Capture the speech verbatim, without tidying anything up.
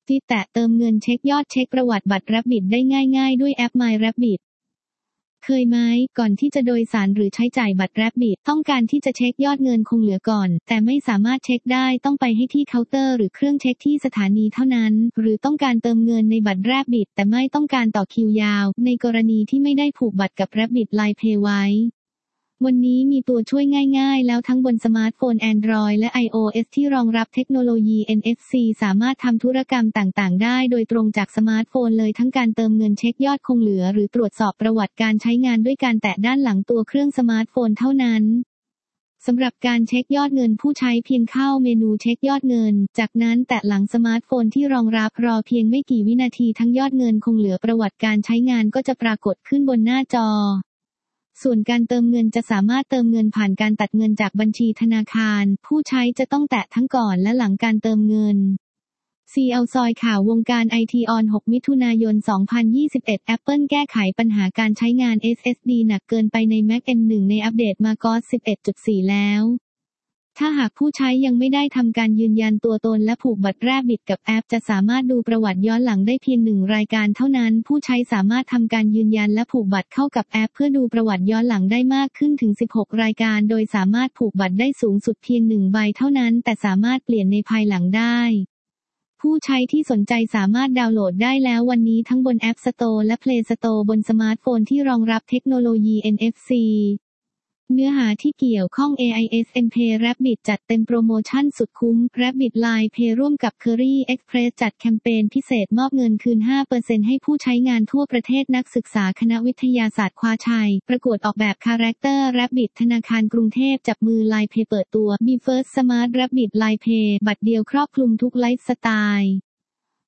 ฟิตแตะเติมเงินเช็คยอดเช็คประวัติบัตร Rabbit ได้ง่ายๆด้วยแอป My Rabbit เคยไหมก่อนที่จะโดยสารหรือใช้จ่ายบัตร Rabbit ต้องการที่จะเช็คยอดเงินคงเหลือก่อนแต่ไม่สามารถเช็คได้ต้องไปให้ที่เคาน์เตอร์หรือเครื่องเช็คที่สถานีเท่านั้นหรือต้องการเติมเงินในบัตร Rabbit แต่ไม่ต้องการต่อคิวยาวในกรณีที่ไม่ได้ผูกบัตรกับ Rabbit Line Pay ไว้วันนี้มีตัวช่วยง่ายๆแล้วทั้งบนสมาร์ทโฟน Android และ iOS ที่รองรับเทคโนโลยี เอ็น เอฟ ซี สามารถทำธุรกรรมต่างๆได้โดยตรงจากสมาร์ทโฟนเลยทั้งการเติมเงินเช็คยอดคงเหลือหรือตรวจสอบประวัติการใช้งานด้วยการแตะด้านหลังตัวเครื่องสมาร์ทโฟนเท่านั้นสำหรับการเช็คยอดเงินผู้ใช้เพียงเข้าเมนูเช็คยอดเงินจากนั้นแตะหลังสมาร์ทโฟนที่รองรับรอเพียงไม่กี่วินาทีทั้งยอดเงินคงเหลือประวัติการใช้งานก็จะปรากฏขึ้นบนหน้าจอส่วนการเติมเงินจะสามารถเติมเงินผ่านการตัดเงินจากบัญชีธนาคารผู้ใช้จะต้องแตะทั้งก่อนและหลังการเติมเงิน ซี แอล ซอยข่าววงการไอทีออนหกมิถุนายนสองพันยี่สิบเอ็ด Apple แก้ไขปัญหาการใช้งาน เอส เอส ดี หนักเกินไปใน Mac เอ็ม หนึ่ง ในอัปเดต macOS สิบเอ็ดจุดสี่ แล้วถ้าหากผู้ใช้ยังไม่ได้ทำการยืนยันตัวตนและผูกบัตร Rabbit กับแอปจะสามารถดูประวัติย้อนหลังได้เพียงหนึ่งรายการเท่านั้นผู้ใช้สามารถทำการยืนยันและผูกบัตรเข้ากับแอปเพื่อดูประวัติย้อนหลังได้มากขึ้นถึงสิบหกรายการโดยสามารถผูกบัตรได้สูงสุดเพียงหนึ่งใบเท่านั้นแต่สามารถเปลี่ยนในภายหลังได้ผู้ใช้ที่สนใจสามารถดาวน์โหลดได้แล้ววันนี้ทั้งบน App Store และ Play Store บนสมาร์ทโฟนที่รองรับเทคโนโลยี เอ็น เอฟ ซีเนื้อหาที่เกี่ยวข้อง เอ ไอ เอส เอ็ม Pay Rabbit จัดเต็มโปรโมชั่นสุดคุ้ม Rabbit Line Pay ร่วมกับ Curry Express จัดแคมเปญพิเศษมอบเงินคืน ห้าเปอร์เซ็นต์ ให้ผู้ใช้งานทั่วประเทศนักศึกษาคณะวิทยาศาสตร์คว้าชัยประกวดออกแบบคาแรคเตอร์ Rabbit ธนาคารกรุงเทพจับมือ Line Pay เปิดตัว Be First Smart Rabbit Line Pay บัตรเดียวครอบคลุมทุกไลฟ์สไตล์